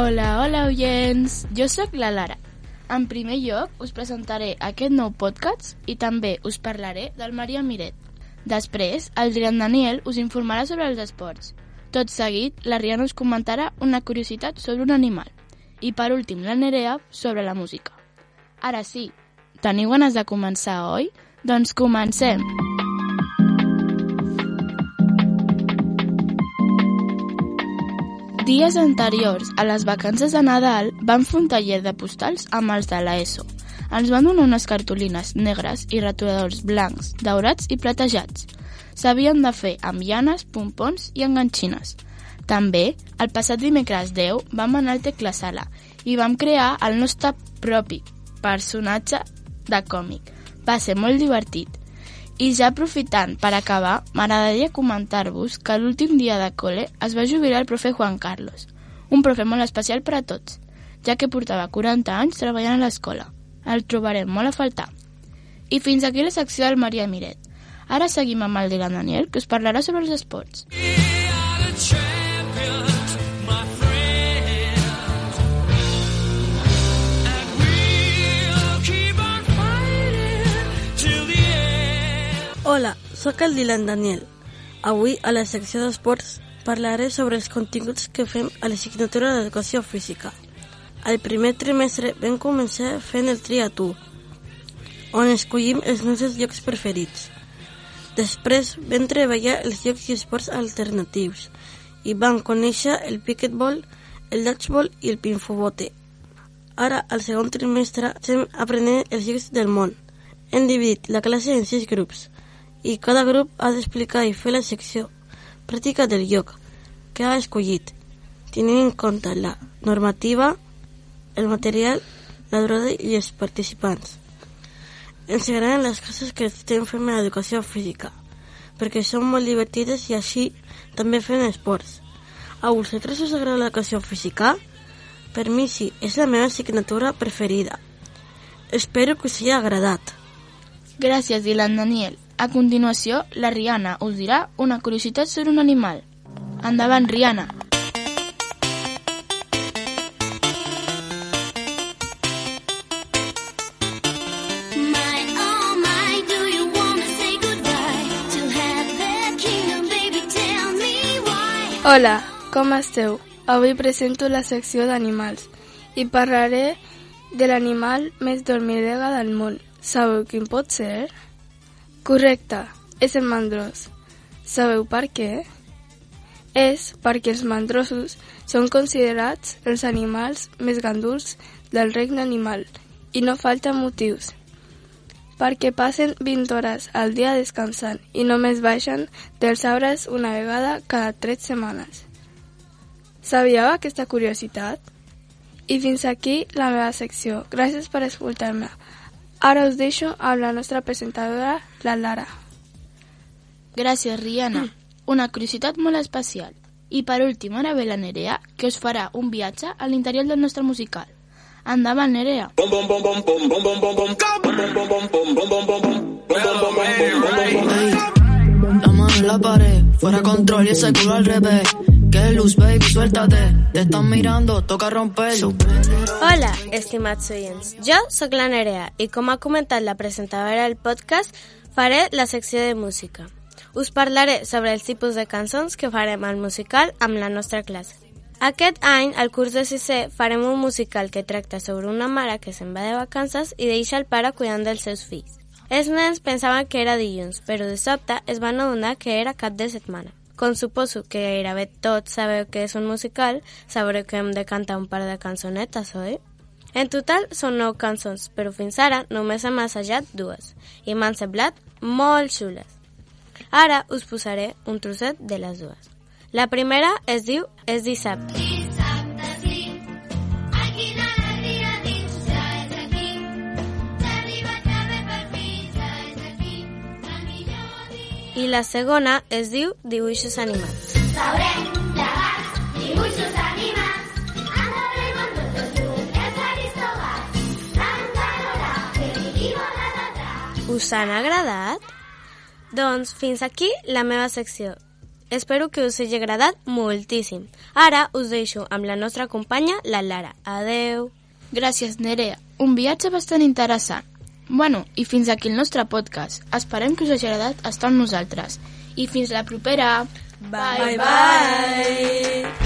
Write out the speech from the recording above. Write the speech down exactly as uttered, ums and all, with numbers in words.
Hola, hola, oients! Jo sóc la Lara. En primer lloc, us presentaré aquest nou podcast i també us parlaré del Maria Miret. Després, el Dylan Daniel us informarà sobre els esports. Tot seguit, la Rihanna us comentarà una curiositat sobre un animal. I per últim, la Nerea sobre la música. Ara sí, teniu ganes de començar, oi? Doncs comencem! Dies anteriors a les vacances de Nadal vam fer un taller de postals amb els de l'ESO. Ens van donar unes cartolines negres i retoladors blancs, daurats i platejats. S'havien de fer amb llanes, pompons i enganxines. També, el passat dimecres deu, vam anar al Tecla Sala i vam crear el nostre propi personatge de còmic. Va ser molt divertit. I ja aprofitant per acabar, m'agradaria comentar-vos que l'últim dia de col·le es va jubilar el profe Juan Carlos, un profe molt especial per a tots, ja que portava quaranta anys treballant a l'escola. El trobarem molt a faltar. I fins aquí la secció del Maria Miret. Ara seguim amb el Dylan Daniel, que us parlarà sobre els esports. Hola, sóc el Dylan Daniel. Avui, a la secció d'esports, parlaré sobre els continguts que fem a l'assignatura d'educació física. Al primer trimestre vam començar fent el triatú, on escollim els nostres llocs preferits. Després vam treballar els llocs i esports alternatius i vam conèixer el piquetbol, el dodgeball i el pinfobote. Ara, al segon trimestre, estem aprenent els llocs del món. Hem dividit la classe en sis grups i cada grup ha d'explicar i fer la secció pràctica del lloc que ha escollit, tenint en compte la normativa, el material, la durada i els participants. Ens agraden les coses que estem fent a l'educació física, perquè són molt divertides i així també fem esports. A vosaltres us agrada l'educació física? Per mi sí, és la meva assignatura preferida. Espero que us hagi agradat. Gràcies, Dylan Daniel. A continuació, la Rihanna us dirà una curiositat sobre un animal. Endavant, Rihanna! Hola, com esteu? Avui presento la secció d'animals i parlaré de l'animal més dormidega del món. Sabeu quin pot ser? Correcte, és el mandrós. Sabeu per què? És perquè els mandrosos són considerats els animals més ganduls del regne animal i no falten motius. Perquè passen vint hores al dia descansant i només baixen dels arbres una vegada cada tres setmanes. Sabíeu aquesta curiositat? I fins aquí la meva secció. Gràcies per escoltar-me. Ara us deixo amb la nostra presentadora, la Lara. Gràcies, Rihanna. Una curiositat molt especial. I per últim, ara ve la Nerea, que us farà un viatge a l'interior del nostre musical. Endavant, Nerea. La mano en la pared, fuera control y ese culo al revés. Que luz, baby, suéltate. Te están mirando, toca romperlo. Hola, estimats oients. Jo sóc la Nerea i com ha comentat la presentadora del podcast, faré la secció de música. Us parlaré sobre els tipus de cançons que farem al musical amb la nostra classe. Aquest any, al curs de sisè, farem un musical que tracta sobre una mare que se'n va de vacances i deixa el pare cuidant dels seus fills. Els nens pensaven que era dilluns, però de sobte es van adonar que era cap de setmana. Com suposo que gairebé tots sabeu que és un musical, sabreu que hem de cantar un par de cançonetes, oi? En total són nou cançons, però fins ara només hem assajat dues, i m'han semblat molt xules. Ara us posaré un trosset de les dues. La primera es diu És dissabte. Dissabte sí, quina alegria dins, ja és aquí, ja arriba el carrer per fi, ja és aquí, la millor dia. I la segona es diu Dibuixos animats. Sabrem llevats, dibuixos animats, andarem amb tots els llums, els aristògats, l'encarolà, que vivim a la d'altra. Us han agradat? Doncs fins aquí la meva secció. Espero que us hagi agradat moltíssim. Ara us deixo amb la nostra companya, la Lara. Adeu. Gràcies, Nerea. Un viatge bastant interessant. Bueno, i fins aquí el nostre podcast. Esperem que us hagi agradat estar amb nosaltres. I fins la propera. Bye, bye.